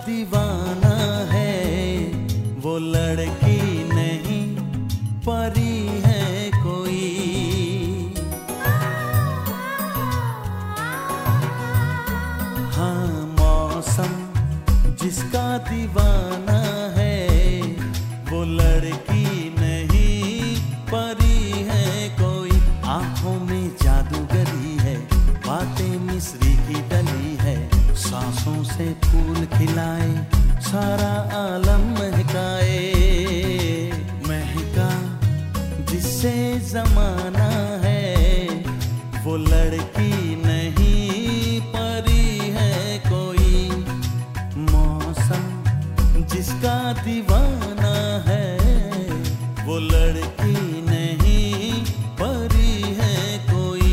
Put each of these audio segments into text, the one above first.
दीवाना है, वो लड़की नहीं परी है कोई। हाँ, मौसम जिसका दीवाना है, वो लड़की नहीं परी है कोई। आंखों में जादूगरी है, बातें मिस्री की डली है, सांसों से फूल खिलाए, सारा आलम महकाए। महका जिससे जमाना है, वो लड़की नहीं परी है कोई। मौसम जिसका दीवाना है, वो लड़की नहीं परी है कोई।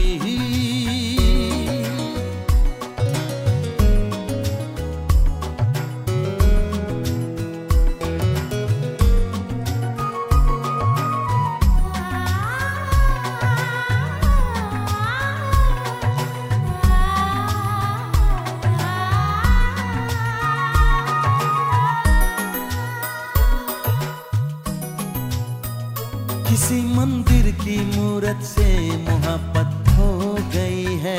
किसी मंदिर की मूरत से मोहब्बत हो गई है।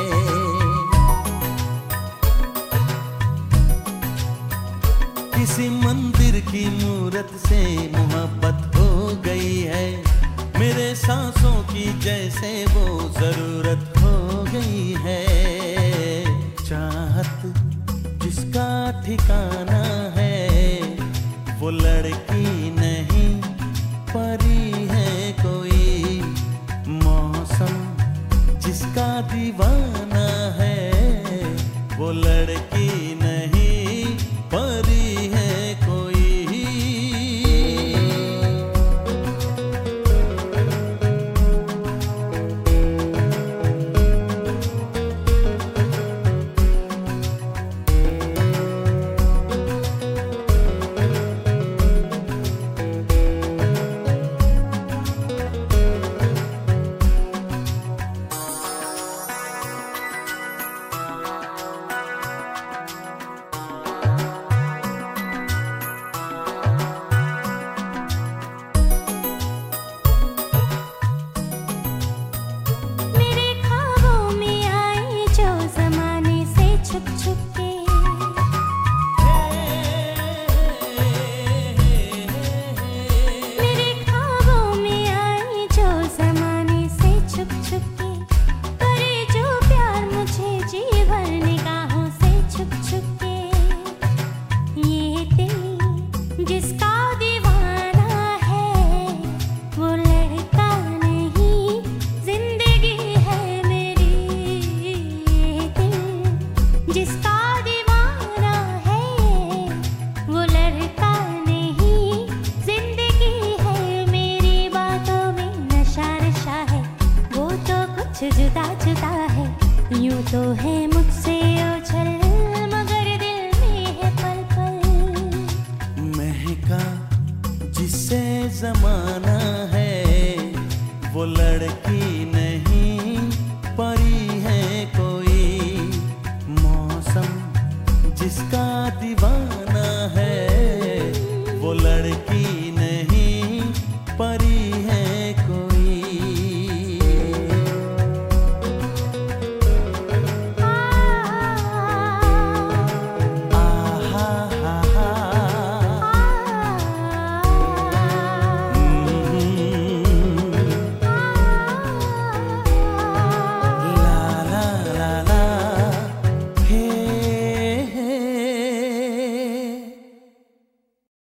किसी मंदिर की मूरत से मोहब्बत हो गई है। मेरे सांसों की जैसे वो जरूरत हो गई है। चाहत जिसका ठिकाना है, वो लड़की नहीं परी है कोई। मौसम जिसका दीवाना है, वो लड़की नहीं परी है कोई। जुदा जुदा है, यूं तो है मुझसे ओझल, मगर दिल में है पल पल। महका जिससे जमाना है, वो लड़की नहीं परी है कोई। मौसम जिसका दीवाना है, वो लड़की